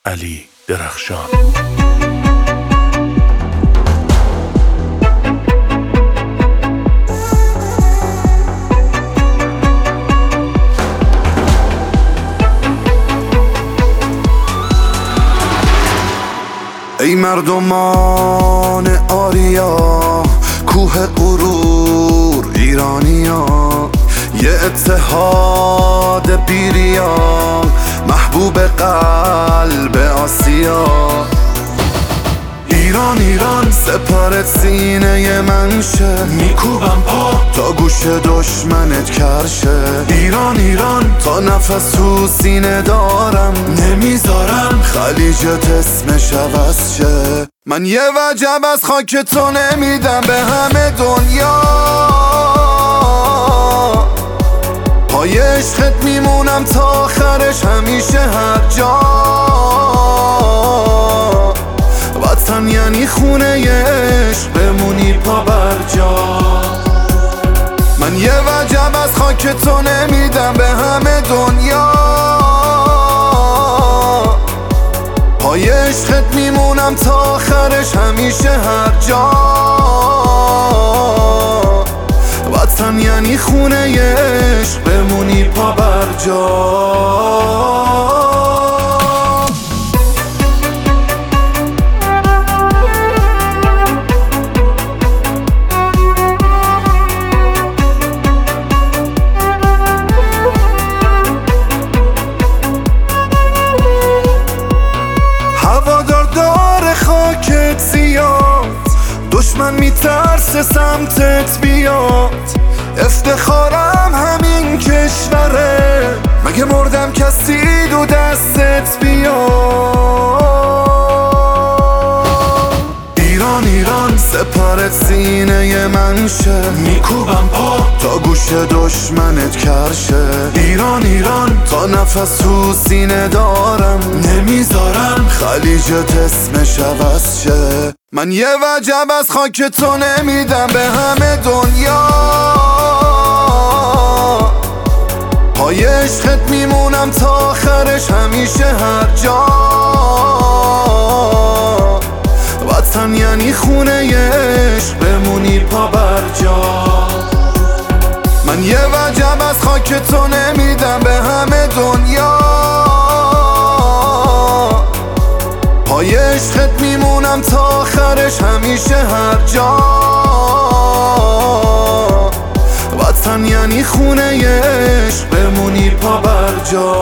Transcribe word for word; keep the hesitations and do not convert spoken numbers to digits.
علی درخشان. ای مردمان آریا، کوه غرور ایرانیا، یه اتحاد بیریا، محبوب قلب آسیا. ایران ایران سپرت سینه من شه، میکوبم پا تا گوش دشمنت کرشه. ایران ایران تا نفس تو سینه دارم، نمیذارم خلیجت اسمش عوض شه. من یه وجب از خاک تو نمیدم به همه دنیا، پای عشقت میمونم تا آخرش همیشه هر جا. وطن یعنی خونه ی عشق، بمونی پا بر جا. من یه وجب از خاک تو نمیدم به همه دنیا، پای عشقت میمونم تا آخرش همیشه هر جا. وطن یعنی خونه ی عشق، بمونی پا بر جا. هوادار داره خاکت زیاد، دشمن میترسه سمتت بیاد. افتخارم همین کشوره، مگه مردم کسی دو دستت بیاد. ایران ایران سپرت سینه من شه، میکوبم پا تا گوش دشمنت کرشه. ایران ایران تا نفس تو سینه دارم، نمیذارم خلیجت اسمش عوض شه. من یه وجب از خاک تو نمیدم به همه دنیا، پای عشقت میمونم تا آخرش همیشه هر جا. وطن یعنی خونه ی عشق، بمونی پا بر جا. من یه وجب از خاک تو نمیدم به همه دنیا، پای عشقت میمونم تا آخرش همیشه هر جا. وطن یعنی خونه ی عشق، بمونی پا بر جا.